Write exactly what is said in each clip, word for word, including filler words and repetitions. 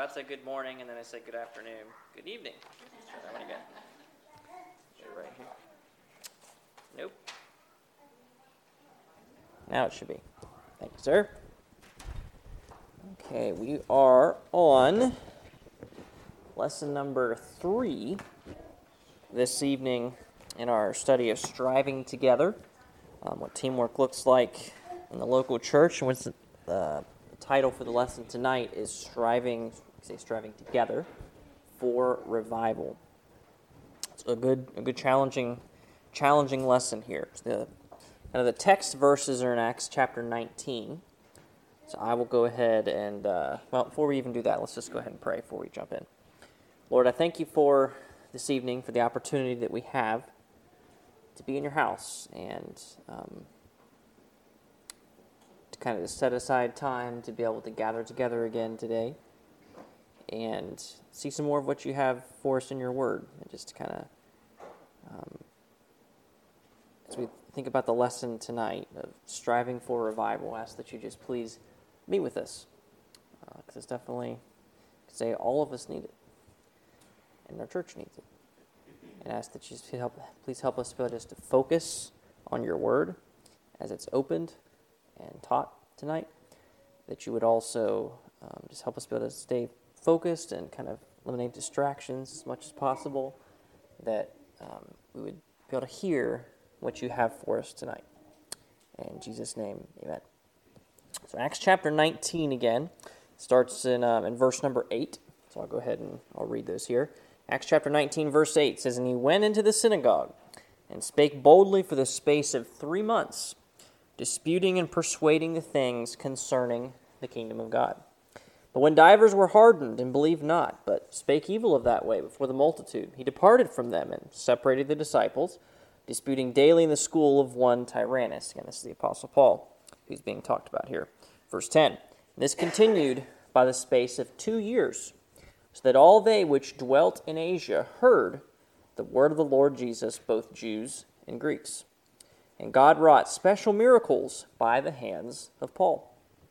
God said good morning, and then I said good afternoon, good evening. Let's try that one again. Get it right here. Nope. Now it should be. Thank you, sir. Okay, we are on lesson number three this evening in our study of striving together, um, what teamwork looks like in the local church. And what's the, uh, the title for the lesson tonight is striving, say striving together for revival. It's a good, a good challenging, challenging lesson here. The kind of the text verses are in Acts chapter nineteen. So I will go ahead and, uh, well, before we even do that, let's just go ahead and pray before we jump in. Lord, I thank you for this evening, for the opportunity that we have to be in your house and um, to kind of set aside time to be able to gather together again today and see some more of what you have for us in your word. And just to kind of, um, as we think about the lesson tonight of striving for revival, I ask that you just please meet with us, because uh, it's definitely, say, all of us need it, and our church needs it. And I ask that you just help, please help us just to focus on your word as it's opened and taught tonight, that you would also um, just help us be able to stay focused and kind of eliminate distractions as much as possible, that um, we would be able to hear what you have for us tonight. In Jesus' name, amen. So Acts chapter nineteen again starts in um, in verse number eight. So I'll go ahead and I'll read those here. Acts chapter nineteen, verse eight says, "And he went into the synagogue and spake boldly for the space of three months, disputing and persuading the things concerning the kingdom of God. But when divers were hardened and believed not, but spake evil of that way before the multitude, he departed from them and separated the disciples, disputing daily in the school of one Tyrannus." Again, this is the Apostle Paul who's being talked about here. Verse ten, "This continued by the space of two years, so that all they which dwelt in Asia heard the word of the Lord Jesus, both Jews and Greeks. And God wrought special miracles by the hands of Paul,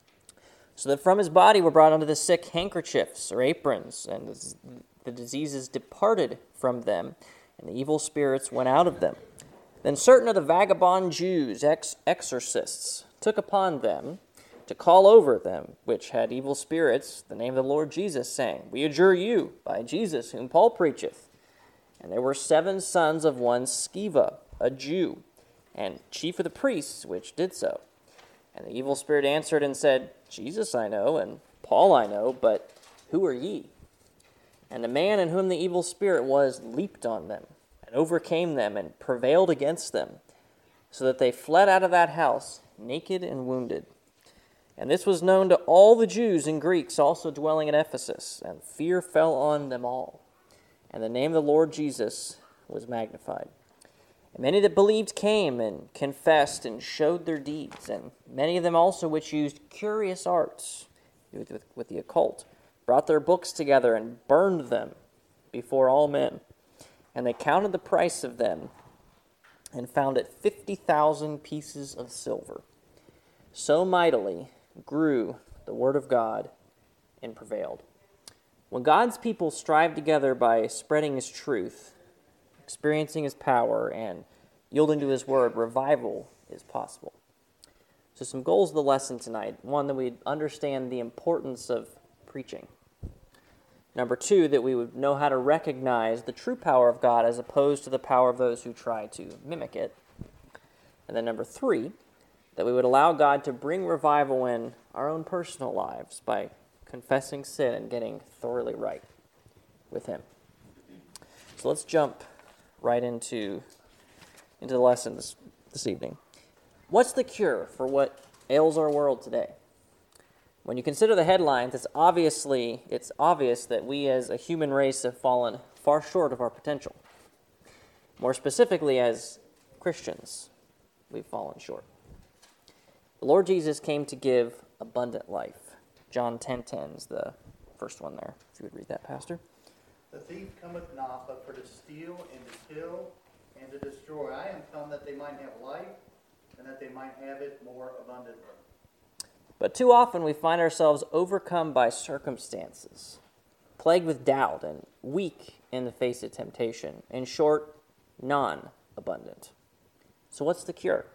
so that from his body were brought unto the sick handkerchiefs or aprons, and the diseases departed from them, and the evil spirits went out of them. Then certain of the vagabond Jews, ex- exorcists, took upon them to call over them, which had evil spirits, the name of the Lord Jesus, saying, We adjure you by Jesus, whom Paul preacheth. And there were seven sons of one Sceva, a Jew, and chief of the priests, which did so. And the evil spirit answered and said, Jesus I know, and Paul I know, but who are ye? And the man in whom the evil spirit was leaped on them, and overcame them, and prevailed against them, so that they fled out of that house, naked and wounded. And this was known to all the Jews and Greeks also dwelling at Ephesus, and fear fell on them all. And the name of the Lord Jesus was magnified. And many that believed came and confessed and showed their deeds, and many of them also which used curious arts with, with, with the occult, brought their books together and burned them before all men. And they counted the price of them, and found it fifty thousand pieces of silver. So mightily grew the word of God and prevailed." When God's people strive together by spreading his truth, experiencing his power, and yielding to his word, revival is possible. So some goals of the lesson tonight. One, that we understand the importance of preaching. Number two, that we would know how to recognize the true power of God as opposed to the power of those who try to mimic it. And then number three, that we would allow God to bring revival in our own personal lives by confessing sin and getting thoroughly right with him. So let's jump right into, into the lesson this, this evening. What's the cure for what ails our world today? When you consider the headlines, it's obviously it's obvious that we as a human race have fallen far short of our potential. More specifically, as Christians, we've fallen short. The Lord Jesus came to give abundant life. John ten ten is the first one there. If you would read that, Pastor. "The thief cometh not, but for to steal and to kill and to destroy. I am come that they might have life, and that they might have it more abundantly." But too often we find ourselves overcome by circumstances, plagued with doubt and weak in the face of temptation. In short, non-abundant. So what's the cure?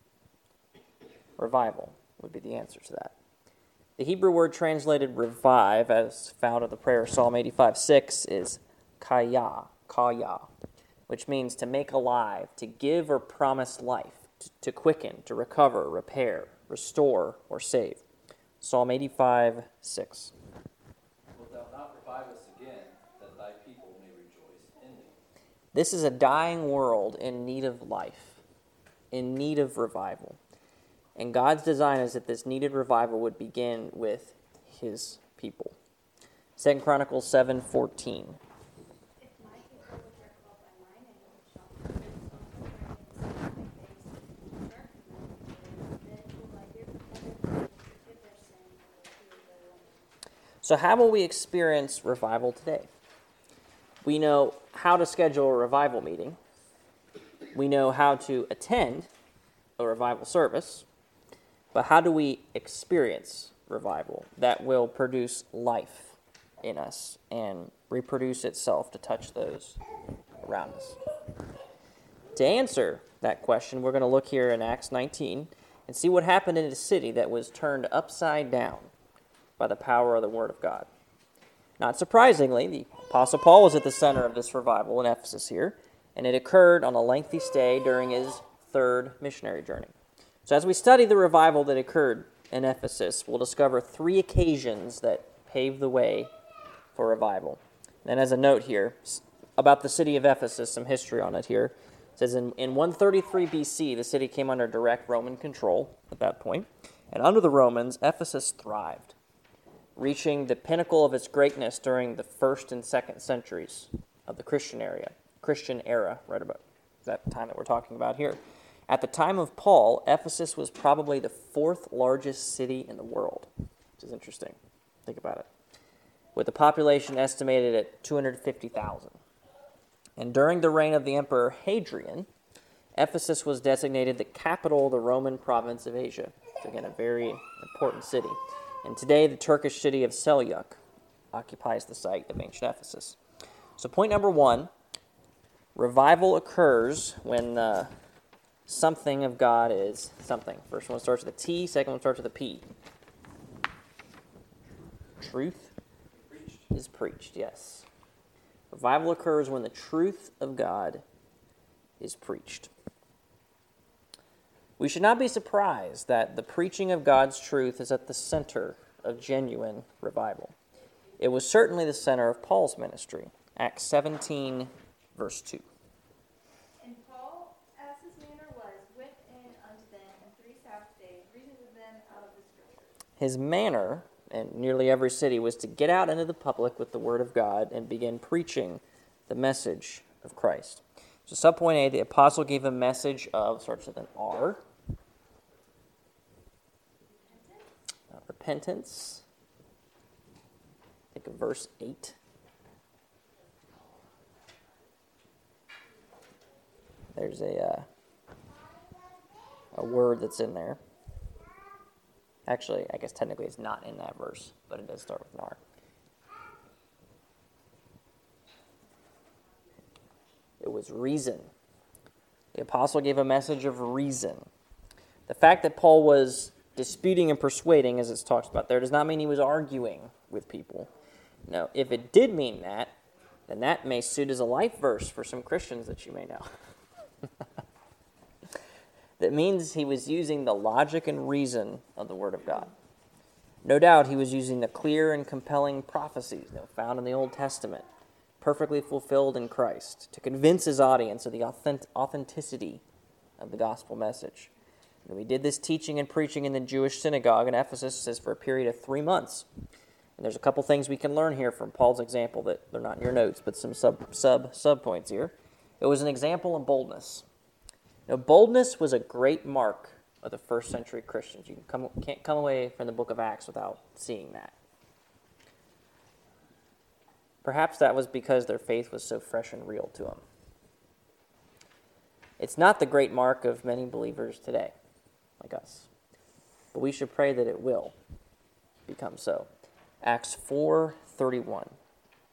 Revival would be the answer to that. The Hebrew word translated revive, as found in the prayer of Psalm eighty-five six, is kaya, kaya, which means to make alive, to give or promise life, to, to quicken, to recover, repair, restore, or save. Psalm eighty-five six. Wilt thou not revive us again, that thy people may rejoice in thee? This is a dying world in need of life, in need of revival. And God's design is that this needed revival would begin with his people. Second Chronicles seven fourteen. If my people which are called by my name shall humble themselves and pray and seek my face and turn from their wicked ways, then will I hear from heaven and will forgive their sin and will heal their land. So how will we experience revival today? We know how to schedule a revival meeting. We know how to attend a revival service. But how do we experience revival that will produce life in us and reproduce itself to touch those around us? To answer that question, we're going to look here in Acts nineteen and see what happened in a city that was turned upside down by the power of the Word of God. Not surprisingly, the Apostle Paul was at the center of this revival in Ephesus here, and it occurred on a lengthy stay during his third missionary journey. So as we study the revival that occurred in Ephesus, we'll discover three occasions that paved the way for revival. And as a note here, about the city of Ephesus, some history on it here. It says in, in one thirty-three B C, the city came under direct Roman control at that point. And under the Romans, Ephesus thrived, reaching the pinnacle of its greatness during the first and second centuries of the Christian era, Christian era, right about that time that we're talking about here. At the time of Paul, Ephesus was probably the fourth largest city in the world, which is interesting. Think about it. With the population estimated at two hundred fifty thousand. And during the reign of the Emperor Hadrian, Ephesus was designated the capital of the Roman province of Asia. It's, again, a very important city. And today, the Turkish city of Seljuk occupies the site of ancient Ephesus. So point number one, revival occurs when uh, something of God is something. First one starts with a T, second one starts with a P. Truth Preached. is preached, yes. Revival occurs when the truth of God is preached. We should not be surprised that the preaching of God's truth is at the center of genuine revival. It was certainly the center of Paul's ministry. Acts seventeen, verse two. And Paul, as his manner was, went in unto them in three Sabbath days, reading to them out of the Scriptures. His manner in nearly every city was to get out into the public with the Word of God and begin preaching the message of Christ. So subpoint A, the apostle gave a message of, starts with an R, uh, repentance. Think of verse eight. There's a uh, a word that's in there. Actually, I guess technically it's not in that verse, but it does start with an R. It was reason. The apostle gave a message of reason. The fact that Paul was disputing and persuading, as it talks about there, does not mean he was arguing with people. No, if it did mean that, then that may suit as a life verse for some Christians that you may know. That means he was using the logic and reason of the Word of God. No doubt he was using the clear and compelling prophecies that were found in the Old Testament, perfectly fulfilled in Christ, to convince his audience of the authentic- authenticity of the gospel message. And we did this teaching and preaching in the Jewish synagogue in Ephesus, it says, for a period of three months. And there's a couple things we can learn here from Paul's example that they're not in your notes, but some sub sub sub points here. It was an example of boldness. Now, boldness was a great mark of the first century Christians. You can come, can't come away from the book of Acts without seeing that. Perhaps that was because their faith was so fresh and real to them. It's not the great mark of many believers today, like us. But we should pray that it will become so. Acts four thirty-one.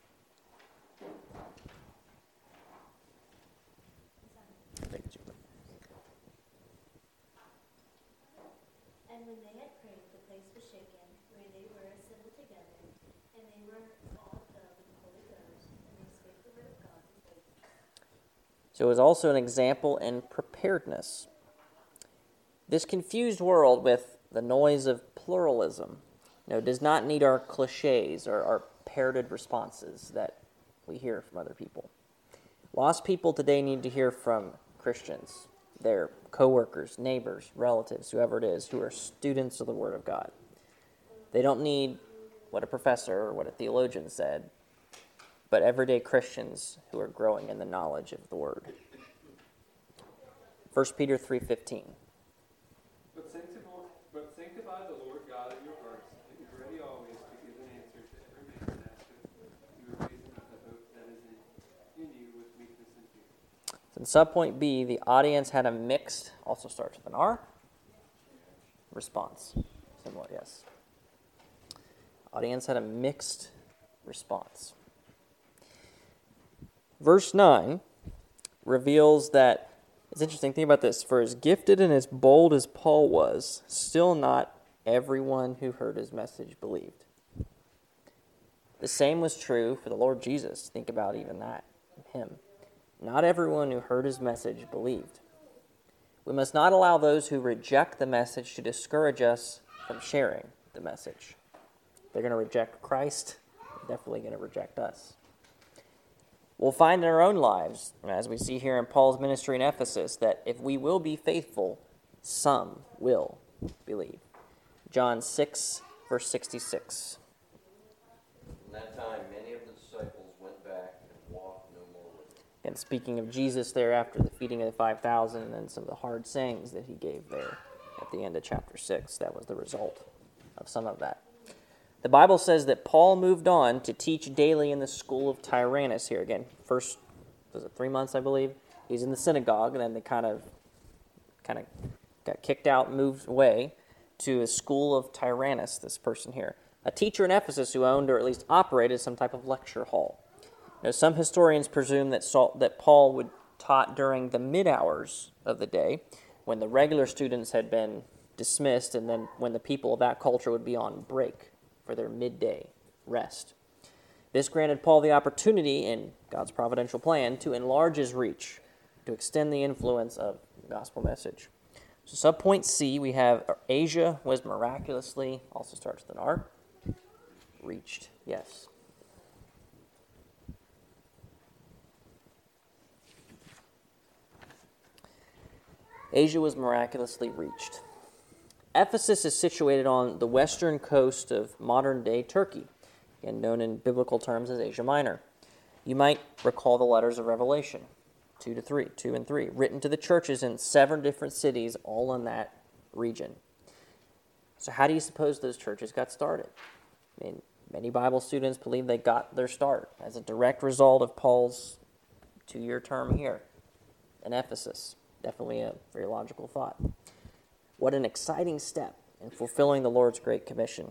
And when they had prayed, the place was shaken, where they were assembled together, and they were all filled with the Holy Ghost, and they spake the word of God with boldness. So it was also an example in preparedness. This confused world with the noise of pluralism, you know, does not need our cliches or our parroted responses that we hear from other people. Lost people today need to hear from Christians, their coworkers, neighbors, relatives, whoever it is, who are students of the Word of God. They don't need what a professor or what a theologian said, but everyday Christians who are growing in the knowledge of the Word. First Peter three fifteen. But sanctify, but sanctify the Lord God in your hearts, and be ready always to give an answer to every man that asketh you a reason of the hope that is in, in you with meekness and fear. So in subpoint B, the audience had a mixed, also starts with an R, response. Similar, yes. Audience had a mixed response. Verse nine reveals that, it's interesting, think about this, for as gifted and as bold as Paul was, still not everyone who heard his message believed. The same was true for the Lord Jesus. Think about even that, him. Not everyone who heard his message believed. We must not allow those who reject the message to discourage us from sharing the message. They're going to reject Christ, they're definitely going to reject us. We'll find in our own lives, as we see here in Paul's ministry in Ephesus, that if we will be faithful, some will believe. John six, verse sixty-six. From that time, many of the disciples went back and walked no more with him. And speaking of Jesus there after the feeding of the five thousand and then some of the hard sayings that he gave there at the end of chapter six, that was the result of some of that. The Bible says that Paul moved on to teach daily in the school of Tyrannus here. Again, first, was it three months, I believe? He's in the synagogue, and then they kind of kind of got kicked out and moved away to a school of Tyrannus, this person here. A teacher in Ephesus who owned or at least operated some type of lecture hall. Now, some historians presume that Saul, that Paul would taught during the mid-hours of the day when the regular students had been dismissed and then when the people of that culture would be on break for their midday rest. This granted Paul the opportunity, in God's providential plan, to enlarge his reach, to extend the influence of the gospel message. So subpoint C, we have Asia was miraculously, also starts with an R, reached. Yes. Asia was miraculously reached. Ephesus is situated on the western coast of modern-day Turkey, and known in biblical terms as Asia Minor. You might recall the letters of Revelation, two to three, two and three, written to the churches in seven different cities, all in that region. So how do you suppose those churches got started? I mean, many Bible students believe they got their start as a direct result of Paul's two-year term here in Ephesus. Definitely a very logical thought. What an exciting step in fulfilling the Lord's Great Commission.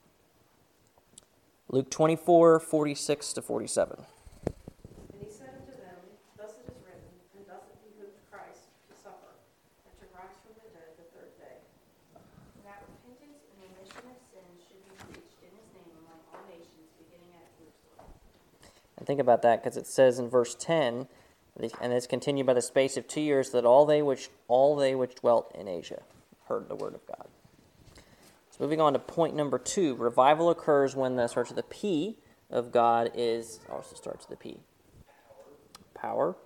Luke twenty-four, forty-six to forty-seven. And he said unto them, Thus it is written, and doth it behoove Christ to suffer, and to rise from the dead the third day. That repentance and remission of sins should be preached in his name among all nations, beginning at Jerusalem. And think about that, because it says in verse ten, and it's continued by the space of two years, that all they which all they which dwelt in Asia heard the word of God. So moving on to point number two, revival occurs when the starts with the P of God is also starts with the P. Power.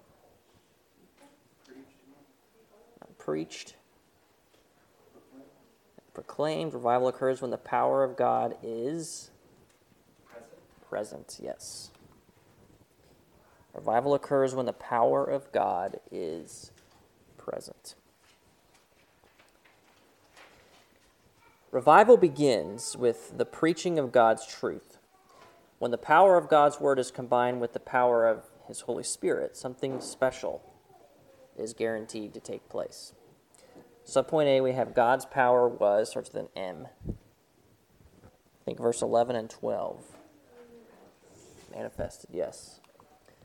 Preached. Proclaimed. Revival occurs when the power of God is present. Present, yes. Revival occurs when the power of God is present. Revival begins with the preaching of God's truth. When the power of God's word is combined with the power of his Holy Spirit, something special is guaranteed to take place. Subpoint A, we have God's power was, starts with an M. I think verse eleven and twelve. Manifested, yes.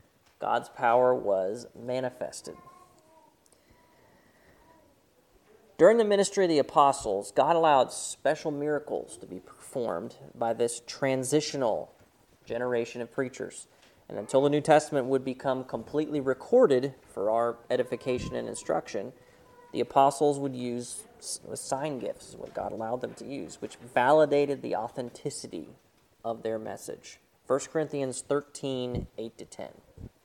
God's power was manifested. During the ministry of the apostles, God allowed special miracles to be performed by this transitional generation of preachers. And until the New Testament would become completely recorded for our edification and instruction, the apostles would use sign gifts, is what God allowed them to use, which validated the authenticity of their message. First Corinthians thirteen, eight to ten.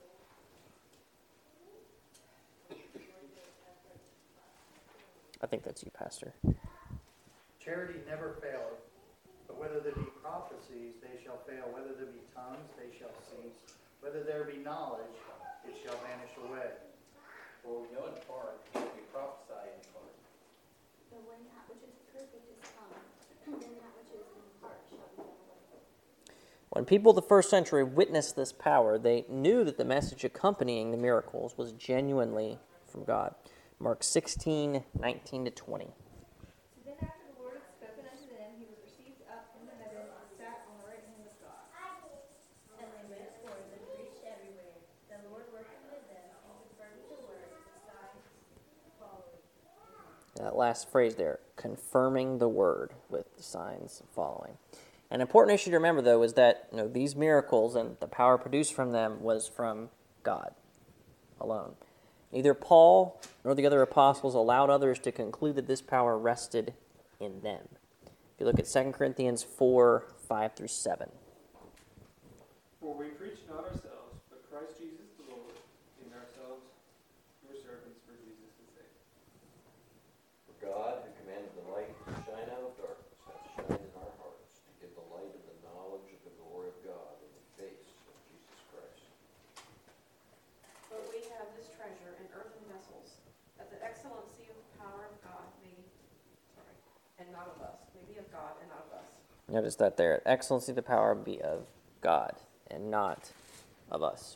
I think that's you, Pastor. Charity never faileth, but whether there be prophecies, they shall fail. Whether there be tongues, they shall cease. Whether there be knowledge, it shall vanish away. For we know in part, and we prophesy in part. But when that which is perfect is come, then that which is in part shall be done away. When people of the first century witnessed this power, they knew that the message accompanying the miracles was genuinely from God. Mark sixteen, nineteen to twenty. So then after the Lord had spoken unto them, he was received up into heaven and sat on the right hand of God. And they went forth and preached everywhere, the Lord working with them and confirming the word with the signs following. That last phrase there, confirming the word with the signs following. An important issue to remember, though, is that you know, these miracles and the power produced from them was from God alone. Neither Paul nor the other apostles allowed others to conclude that this power rested in them. If you look at Second Corinthians four, five through seven. For we preach not ourselves, but Christ Jesus the Lord, and ourselves your servants for Jesus' sake. For God, who commanded the light to shine out of darkness, hath shined in our hearts to give the light of the knowledge of the glory of God in the face of Jesus Christ. But we have this treasure in earthen vessels, that the excellency of the power of God may, sorry, and not of us, may be of God and not of us. Notice that there. Excellency of the power be of God and not of us.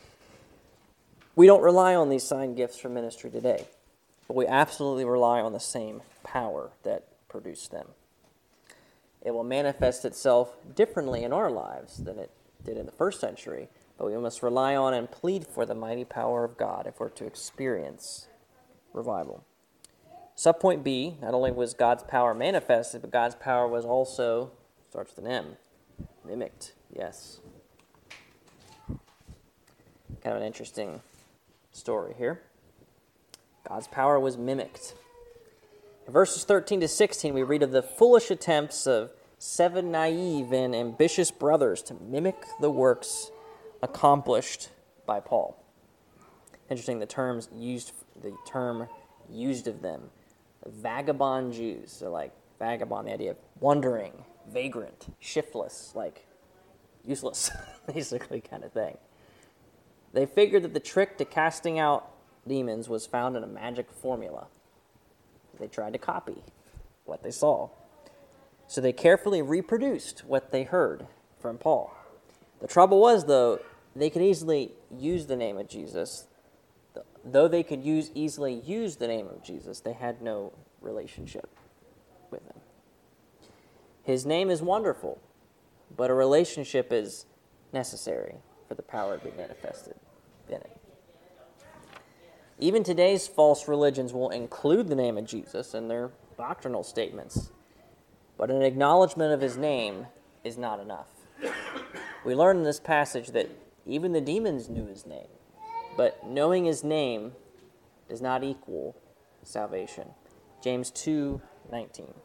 We don't rely on these sign gifts for ministry today, but we absolutely rely on the same power that produced them. It will manifest itself differently in our lives than it did in the first century, but we must rely on and plead for the mighty power of God if we're to experience revival. Subpoint B, not only was God's power manifested, but God's power was also, starts with an M, mimicked, yes. Kind of an interesting story here. God's power was mimicked. In verses thirteen to sixteen, we read of the foolish attempts of seven naive and ambitious brothers to mimic the works accomplished by Paul. Interesting, the terms used, the term used of them, vagabond Jews. So, like vagabond, the idea of wandering, vagrant, shiftless, like useless, basically, kind of thing. They figured that the trick to casting out demons was found in a magic formula. They tried to copy what they saw. So they carefully reproduced what they heard from Paul. The trouble was, though, they could easily use the name of Jesus. Though they could use easily use the name of Jesus, they had no relationship with him. His name is wonderful, but a relationship is necessary for the power to be manifested in it. Even today's false religions will include the name of Jesus in their doctrinal statements, but an acknowledgement of his name is not enough. We learn in this passage that even the demons knew his name, but knowing his name does not equal salvation. James two nineteen.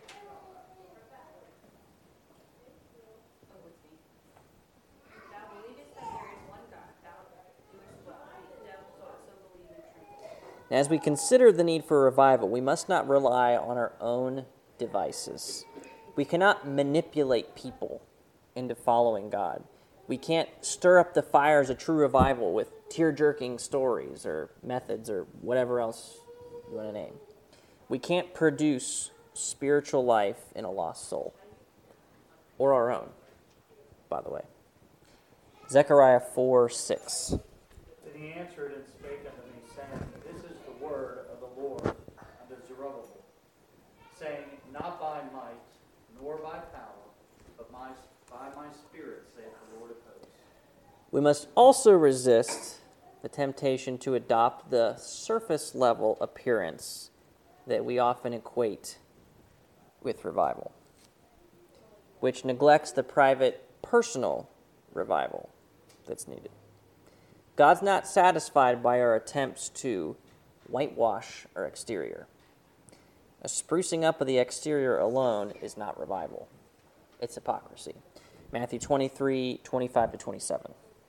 Thou believest that there is one God, thou doest well. The devils also believe in truth. As we consider the need for revival, we must not rely on our own devices. We cannot manipulate people into following God. We can't stir up the fires of true revival with tear-jerking stories or methods or whatever else you want to name. We can't produce spiritual life in a lost soul. Or our own, by the way. Zechariah four six. Then he answered and spake unto me, saying, This is the word of the Lord unto Zerubbabel, saying, Not by might, nor by power, but my, by my Spirit, saith the Lord of hosts. We must also resist the temptation to adopt the surface level appearance that we often equate with revival, which neglects the private, personal revival that's needed. God's not satisfied by our attempts to whitewash our exterior. A sprucing up of the exterior alone is not revival. It's hypocrisy. Matthew twenty-three, twenty-five to twenty-seven.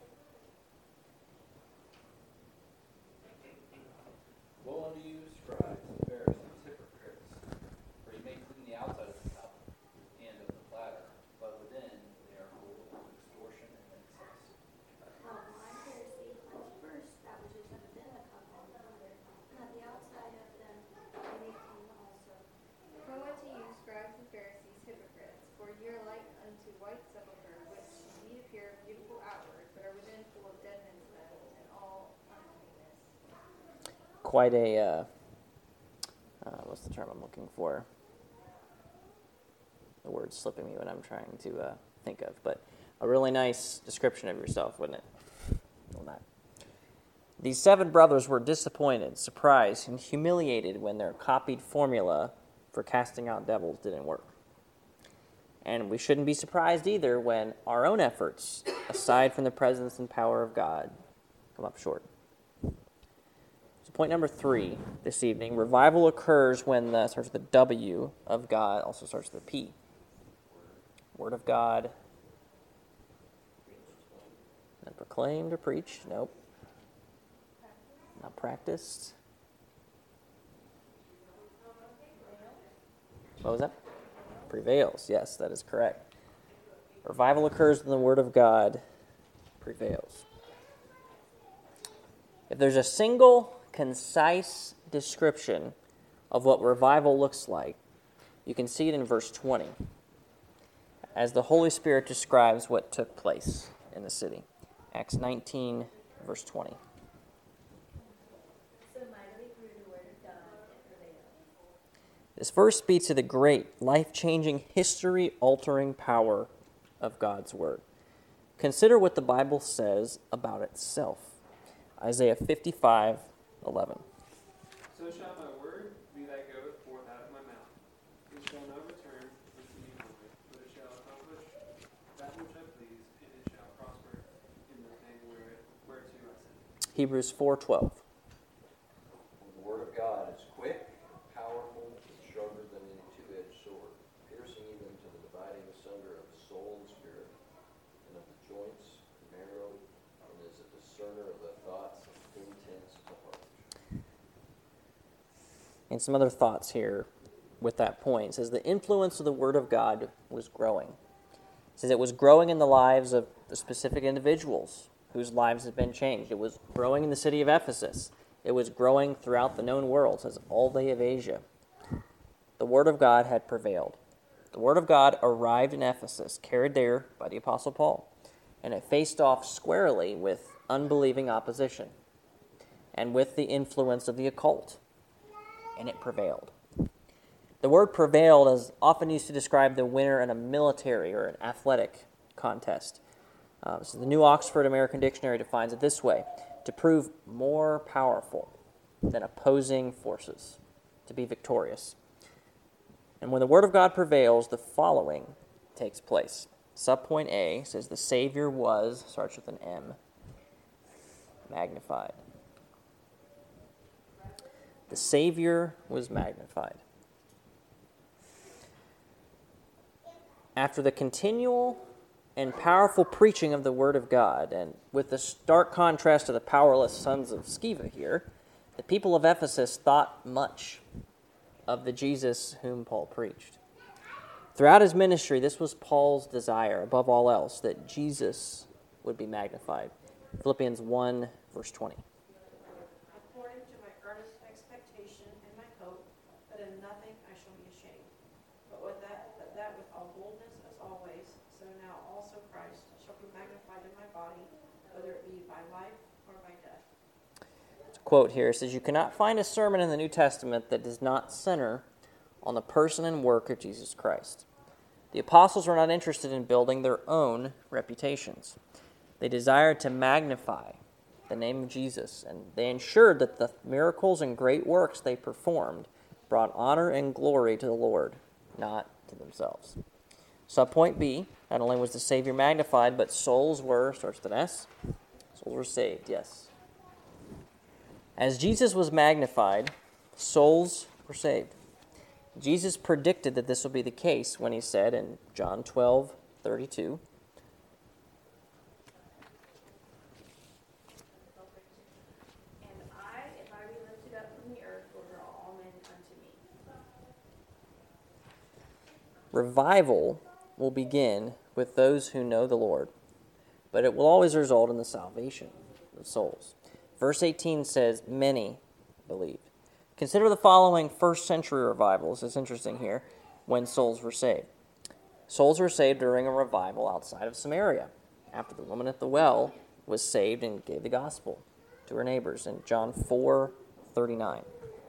Woe unto you, scribes and Pharisees, hypocrites! For you make clean the outside of the cup and of the platter, but within they are full of extortion and incest. Well, blind Pharisee, cleanse first that which is within the cup and the platter, and that the outside of them may be clean also. Woe unto you, scribes and Pharisees, hypocrites! For ye are like unto white sepulchre, which indeed appear beautiful outward, but are within full of dead men's bones and all uncleanness. Quite a, uh, uh, what's the term I'm looking for? The word's slipping me when I'm trying to uh, think of, but a really nice description of yourself, wouldn't it? Well, not. These seven brothers were disappointed, surprised, and humiliated when their copied formula for casting out devils didn't work. And we shouldn't be surprised either when our own efforts, aside from the presence and power of God, come up short. So point number three this evening, revival occurs when the starts with the W of God, also starts with the P. Word of God. Not proclaimed or preached. Nope. Not practiced. What was that? Prevails. Yes, that is correct. Revival occurs when the Word of God prevails. If there's a single, concise description of what revival looks like, you can see it in verse twenty, as the Holy Spirit describes what took place in the city. Acts nineteen, verse twenty. So mightily grew the word of God and prevailed. This verse speaks of the great, life-changing, history-altering power of God's Word. Consider what the Bible says about itself. Isaiah fifty-five, eleven. So shall my word be that goeth forth out of my mouth. It shall not return unto me void, but it shall accomplish that which I please, and it shall prosper in the thing where- whereto I send it. Hebrews four, twelve. The word of God is quick, powerful, and sharper than any two-edged sword, piercing even to the dividing asunder of the soul and spirit, and of the joints and marrow, and is a discerner of the thoughts and intents of the heart. And some other thoughts here with that point. It says the influence of the Word of God was growing. It says it was growing in the lives of the specific individuals whose lives had been changed. It was growing in the city of Ephesus. It was growing throughout the known world, it says all day of Asia. The Word of God had prevailed. The Word of God arrived in Ephesus, carried there by the Apostle Paul, and it faced off squarely with unbelieving opposition and with the influence of the occult, and it prevailed. The word prevailed is often used to describe the winner in a military or an athletic contest. Uh, so the New Oxford American Dictionary defines it this way: to prove more powerful than opposing forces, to be victorious. And when the Word of God prevails, the following takes place. Subpoint A says the Savior was, starts with an M, magnified. The Savior was magnified. After the continual and powerful preaching of the Word of God, and with the stark contrast to the powerless sons of Sceva here, the people of Ephesus thought much of the Jesus whom Paul preached. Throughout his ministry, this was Paul's desire, above all else, that Jesus would be magnified. Philippians one, verse twenty. According to my earnest expectation and my hope, that in nothing I shall be ashamed, but with that, but that with all boldness as always, so now also Christ shall be magnified in my body, whether it be by life or by death. Quote here says, "You cannot find a sermon in the New Testament that does not center on the person and work of Jesus Christ." The apostles were not interested in building their own reputations. They desired to magnify the name of Jesus, and they ensured that the miracles and great works they performed brought honor and glory to the Lord, not to themselves. Subpoint B, not only was the Savior magnified, but souls were, starts with an S, souls were saved, yes. As Jesus was magnified, souls were saved. Jesus predicted that this would be the case when he said in John twelve thirty-two, And I, if I be lifted up from the earth, will draw all men unto me. revival will begin with those who know the Lord, but it will always result in the salvation of souls. Verse eighteen says, many believed. Consider the following first century revivals. It's interesting here, when souls were saved. Souls were saved during a revival outside of Samaria, after the woman at the well was saved and gave the gospel to her neighbors in John four thirty-nine.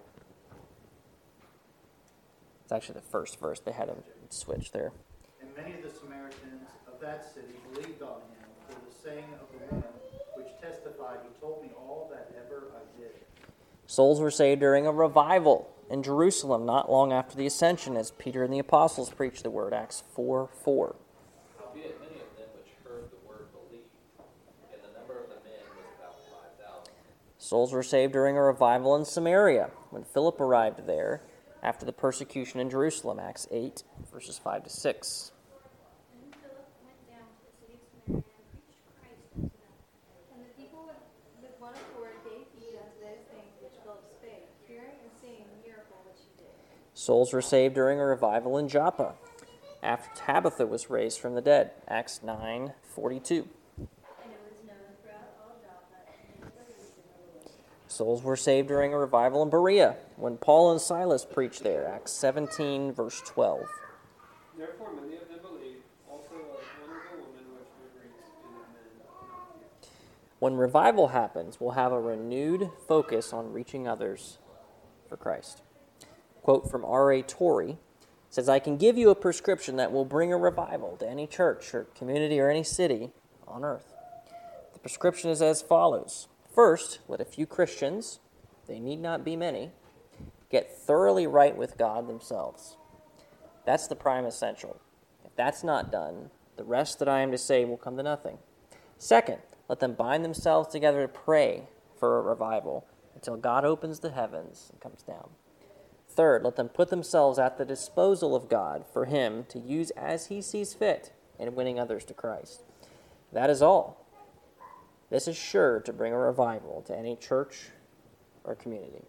It's actually the first verse. They had a switch there. And many of the Samaritans of that city believed on him for the saying of the woman, which testified, he told me all that ever I did. Souls were saved during a revival in Jerusalem not long after the ascension, as Peter and the apostles preached the word, Acts four four. Howbeit many of them which heard the word believed, and the number of the men was about five thousand. Souls were saved during a revival in Samaria when Philip arrived there after the persecution in Jerusalem, Acts eight, verses five to six. And Philip went down to the city of Samaria and preached Christ unto them. And the people with, with one accord gave heed unto those things which Philip spake, hearing and seeing the miracle which he did. Souls were saved during a revival in Joppa after Tabitha was raised from the dead, Acts nine forty-two. And it was known throughout all Joppa, and many believed in the Lord. Souls were saved during a revival in Berea when Paul and Silas preached there, Acts seventeen, verse twelve. Therefore many of them believed, also like one of the women which were raised in the men of Antioch. When revival happens, we'll have a renewed focus on reaching others for Christ. Quote from R A Torrey says, I can give you a prescription that will bring a revival to any church or community or any city on earth. The prescription is as follows. First, let a few Christians, they need not be many, get thoroughly right with God themselves. That's the prime essential. If that's not done, the rest that I am to say will come to nothing. Second, let them bind themselves together to pray for a revival until God opens the heavens and comes down. Third, let them put themselves at the disposal of God for him to use as he sees fit in winning others to Christ. That is all. This is sure to bring a revival to any church or community.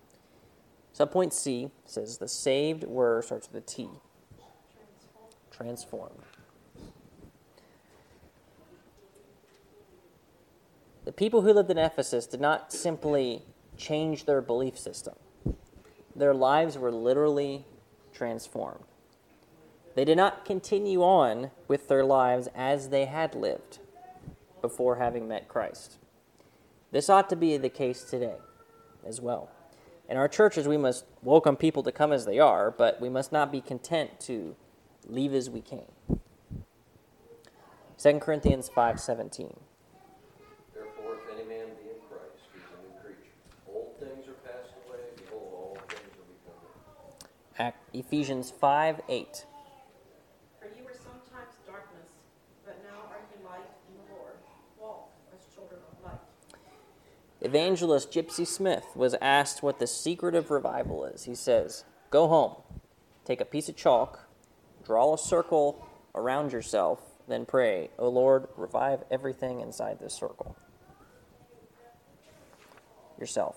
Subpoint C says the saved word starts with a T. Transformed. The people who lived in Ephesus did not simply change their belief system. Their lives were literally transformed. They did not continue on with their lives as they had lived before having met Christ. This ought to be the case today as well. In our churches, we must welcome people to come as they are, but we must not be content to leave as we came. Second Corinthians five seventeen. Therefore, if any man be in Christ, he is a new creature. Old things are passed away, behold, all things are become new. Act, Ephesians five eight. For you were sometimes darkness, but now are you light in the Lord. Walk as children of light. Evangelist Gypsy Smith was asked what the secret of revival is. He says, go home, take a piece of chalk, draw a circle around yourself, then pray, O Lord, revive everything inside this circle. Yourself.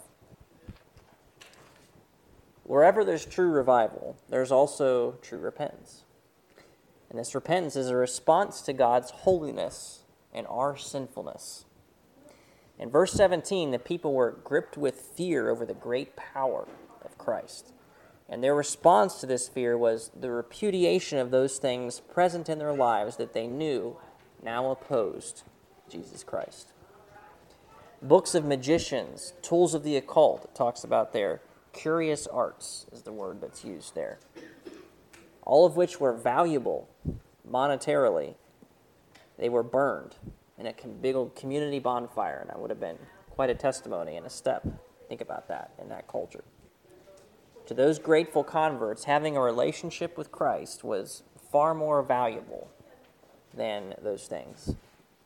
Wherever there's true revival, there's also true repentance. And this repentance is a response to God's holiness and our sinfulness. In verse seventeen, the people were gripped with fear over the great power of Christ. And their response to this fear was the repudiation of those things present in their lives that they knew now opposed Jesus Christ. Books of magicians, tools of the occult, it talks about there. Curious arts is the word that's used there. All of which were valuable monetarily. They were burned in a big old community bonfire, and that would have been quite a testimony and a step. Think about that in that culture. to those grateful converts, having a relationship with Christ was far more valuable than those things.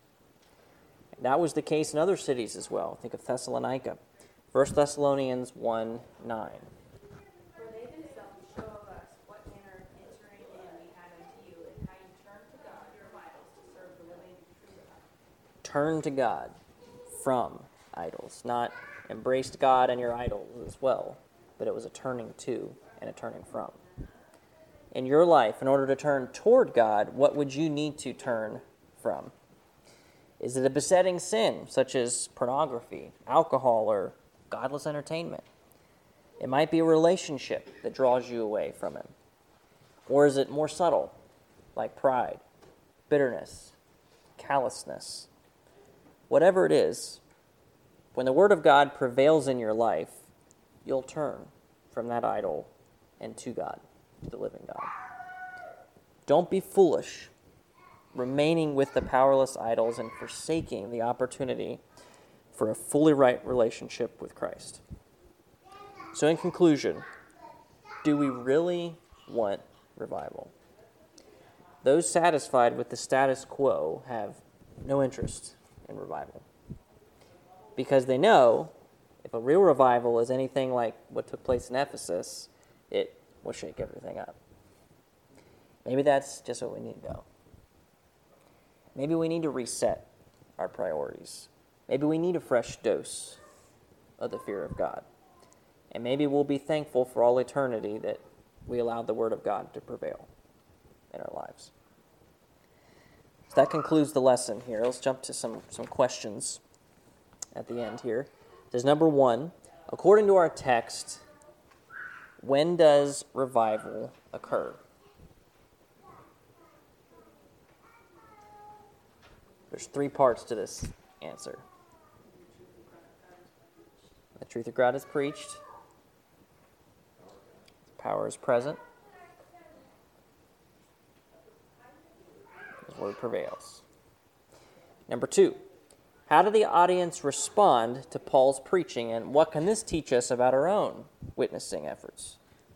That was the case in other cities as well. Think of Thessalonica. First Thessalonians one nine. For they themselves show of us what manner of entering in we had unto you, and how you turned to God from idols to serve the living and true God. Turn to God from idols, not embraced God and your idols as well, but it was a turning to and a turning from. In your life, in order to turn toward God, what would you need to turn from? Is it a besetting sin, such as pornography, alcohol, or godless entertainment? It might be a relationship that draws you away from Him. Or is it more subtle, like pride, bitterness, callousness? Whatever it is, when the Word of God prevails in your life, you'll turn from that idol and to God, to the living God. Don't be foolish, remaining with the powerless idols and forsaking the opportunity for a fully right relationship with Christ. So in conclusion, do we really want revival? Those satisfied with the status quo have no interest in revival, because they know if a real revival is anything like what took place in Ephesus, it will shake everything up. Maybe that's just what we need to go. Maybe we need to reset our priorities. Maybe we need a fresh dose of the fear of God. And maybe we'll be thankful for all eternity that we allowed the Word of God to prevail in our lives. So that concludes the lesson here. Let's jump to some, some questions at the end here. It says, number one, according to our text, when does revival occur? There's three parts to this answer. The truth of God is preached. Power is present. His word prevails. Number two, how did the audience respond to Paul's preaching, and what can this teach us about our own witnessing efforts?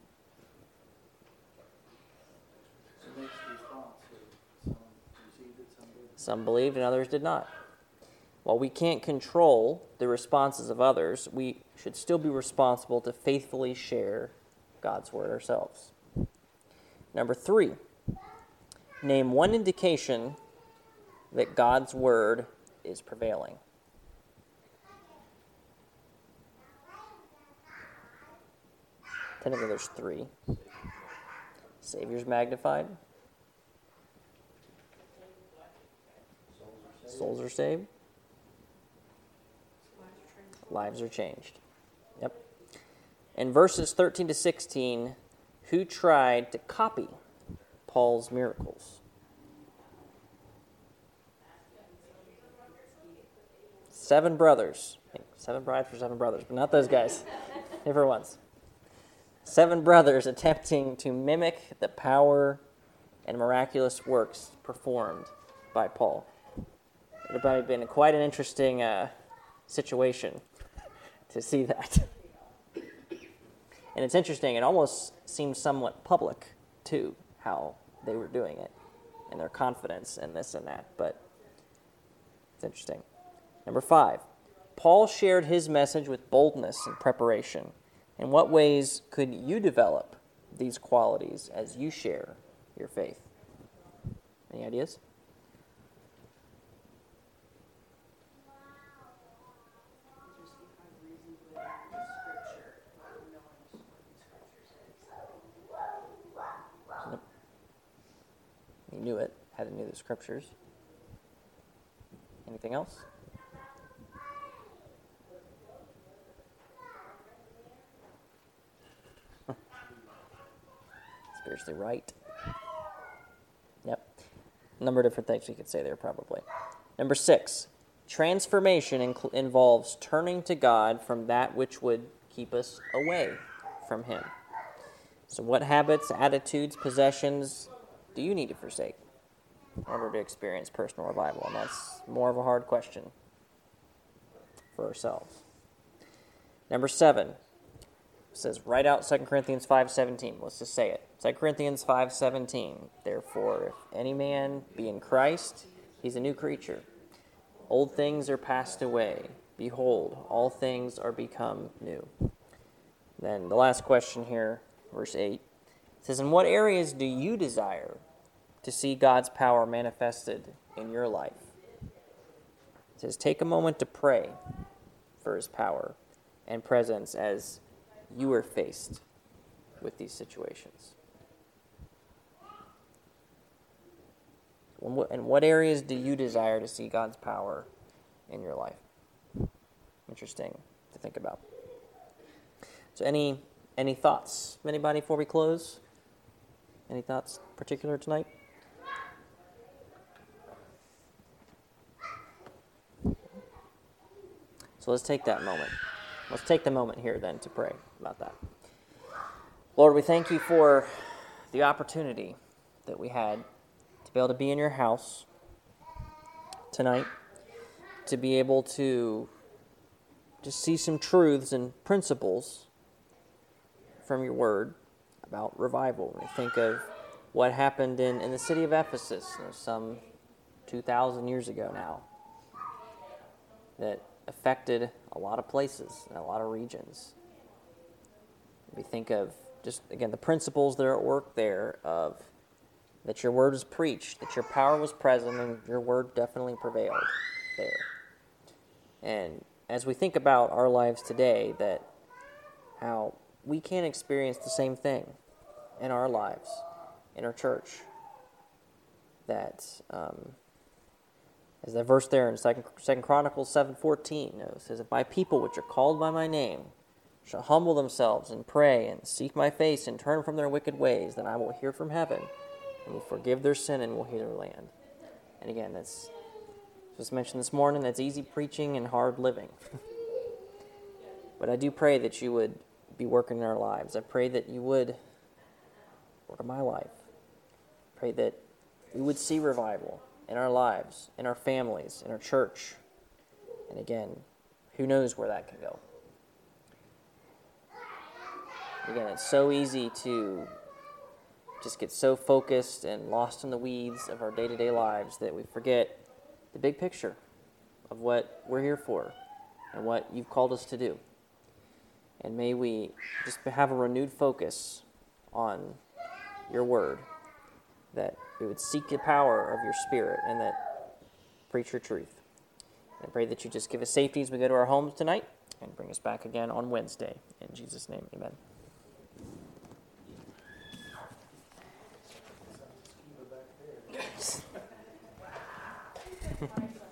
It's a mixed response. Some received it, some didn't. Some believed and others did not. While we can't control the responses of others, we should still be responsible to faithfully share God's word ourselves. Number three, name one indication that God's word is prevailing. Technically, there's three. Savior's magnified. Souls are saved. Lives are changed. Yep. In verses thirteen to sixteen, who tried to copy Paul's miracles? Seven brothers. Seven brides for seven brothers, but not those guys. Different ones. Seven brothers attempting to mimic the power and miraculous works performed by Paul. It would have probably been quite an interesting uh, situation to see that. And it's interesting, it almost seems somewhat public, too, how they were doing it, and their confidence in this and that, but it's interesting. Number five, Paul shared his message with boldness and preparation. In what ways could you develop these qualities as you share your faith? Any ideas? He knew it, had to know the scriptures. Anything else? Spiritually right. Yep. A number of different things we could say there probably. Number six, transformation inc- involves turning to God from that which would keep us away from Him. So what habits, attitudes, possessions do you need to forsake in order to experience personal revival? And that's more of a hard question for ourselves. Number seven, says, write out Second Corinthians five seventeen. Let's just say it. Second Corinthians five seventeen. Therefore, if any man be in Christ, he's a new creature. Old things are passed away. Behold, all things are become new. Then the last question here, verse eight, says, in what areas do you desire to see God's power manifested in your life? It says, take a moment to pray for his power and presence as you are faced with these situations. In what, in what areas do you desire to see God's power in your life? Interesting to think about. So any any thoughts? Anybody before we close? Any thoughts particular tonight? So let's take that moment. Let's take the moment here then to pray about that. Lord, we thank you for the opportunity that we had to be able to be in your house tonight, to be able to just see some truths and principles from your word about revival. We think of what happened in, in the city of Ephesus, you know, some two thousand years ago now, that affected a lot of places and a lot of regions. We think of just, again, the principles that are at work there of that your word was preached, that your power was present, and your word definitely prevailed there. And as we think about our lives today, that how we can experience the same thing in our lives, in our church. That, um, as that verse there in Second, Second Chronicles seven fourteen, it says, if my people which are called by my name shall humble themselves and pray and seek my face and turn from their wicked ways, then I will hear from heaven and will forgive their sin and will heal their land. And again, that's just mentioned this morning, that's easy preaching and hard living. But I do pray that you would be working in our lives. I pray that you would work in my life. Pray that we would see revival in our lives, in our families, in our church. And again, who knows where that could go. Again, it's so easy to just get so focused and lost in the weeds of our day-to-day lives that we forget the big picture of what we're here for and what you've called us to do. And may we just have a renewed focus on your word, that we would seek the power of your Spirit and that preach your truth. And I pray that you just give us safety as we go to our homes tonight and bring us back again on Wednesday. In Jesus' name, amen. Keep it back there.